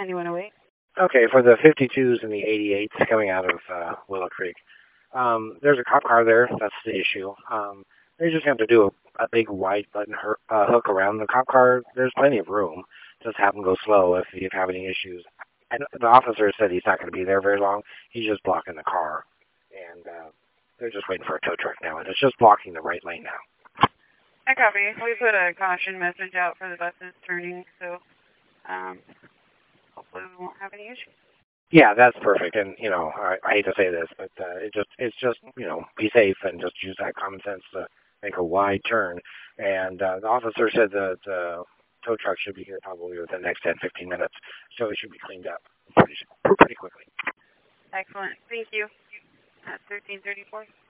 9108. Okay, for the 52s and the 88s coming out of Willow Creek, there's a cop car there. That's the issue. They just have to do a big white button hook around the cop car. There's plenty of room. Just have them go slow if you have any issues. And the officer said he's not going to be there very long. He's just blocking the car. And they're just waiting for a tow truck now. And it's just blocking the right lane now. I copy. We put a caution message out for the buses turning, so hopefully we won't have any issues. Yeah, that's perfect. And, you know, I hate to say this, but it's just, you know, be safe and just use that common sense to make a wide turn. And the officer said the tow truck should be here probably within the next 10, 15 minutes, so it should be cleaned up pretty quickly. Excellent. Thank you. That's 1334.